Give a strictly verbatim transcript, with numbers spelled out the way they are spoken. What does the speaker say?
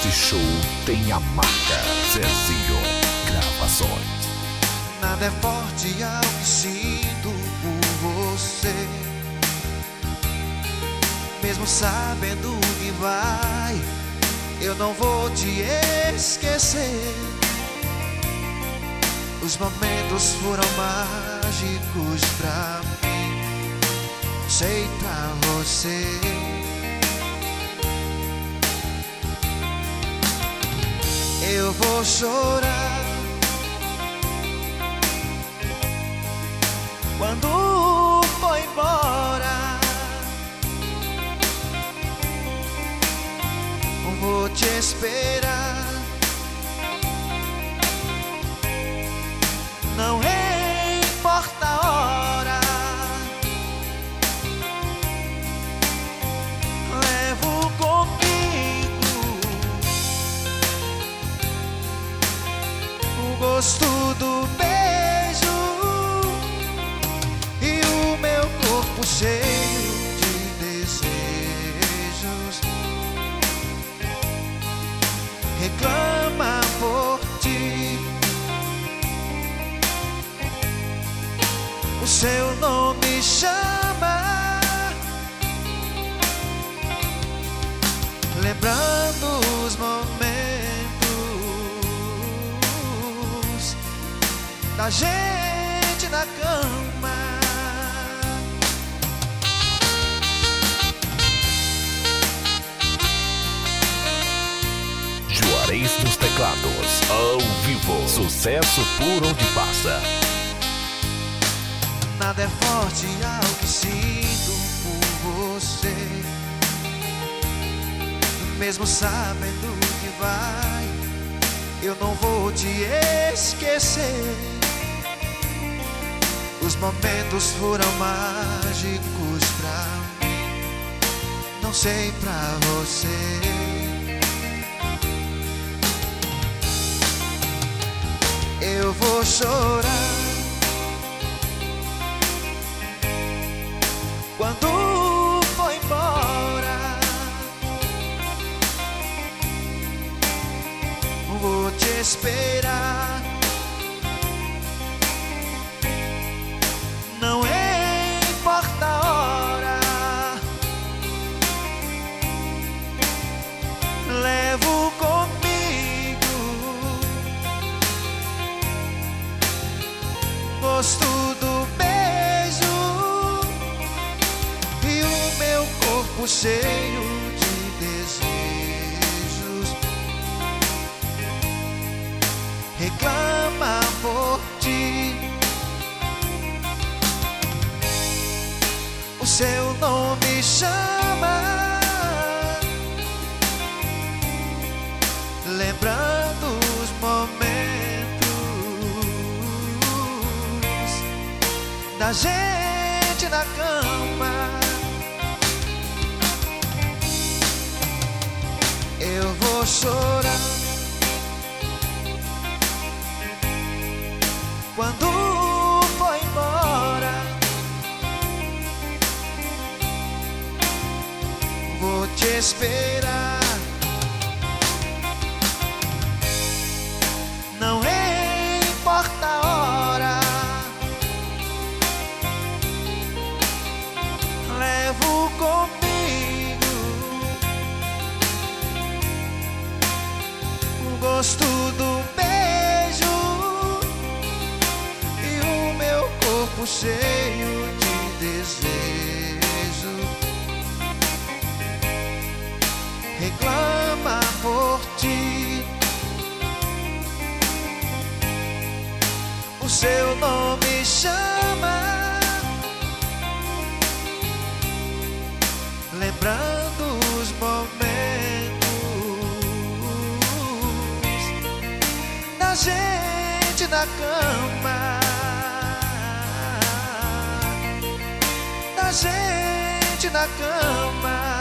Este show tem a marca Zezinho Gravações. Nada é forte ao que sinto por você, mesmo sabendo que vai, eu não vou te esquecer. Os momentos foram mágicos pra mim, sei pra você. Eu vou chorar quando for embora, vou te esperar. Não importa a hora, levo comigo o gosto do beijo e o meu corpo cheio de desejos. Reclama por ti, o seu nome chama, lembrando os momentos da gente na cama. Juarez dos teclados, ao vivo. Sucesso por onde passa. Nada é forte ao que sinto por você, mesmo sabendo que vai, eu não vou te esquecer. Os momentos foram mágicos pra mim, não sei pra você. Eu vou chorar quando for embora, vou te esperar. Não importa a hora, levo comigo gosto do beijo e o meu corpo cheio de desejos. Reclama por ti, o seu nome chama, lembrando os momentos da gente na cama. Eu vou chorar quando for embora, vou te esperar. Não importa a hora, levo comigo o gosto do beijo e o meu corpo cheio de desejo. Reclama por ti, o seu nome chama, lembrando os momentos da gente na cama, da gente na cama.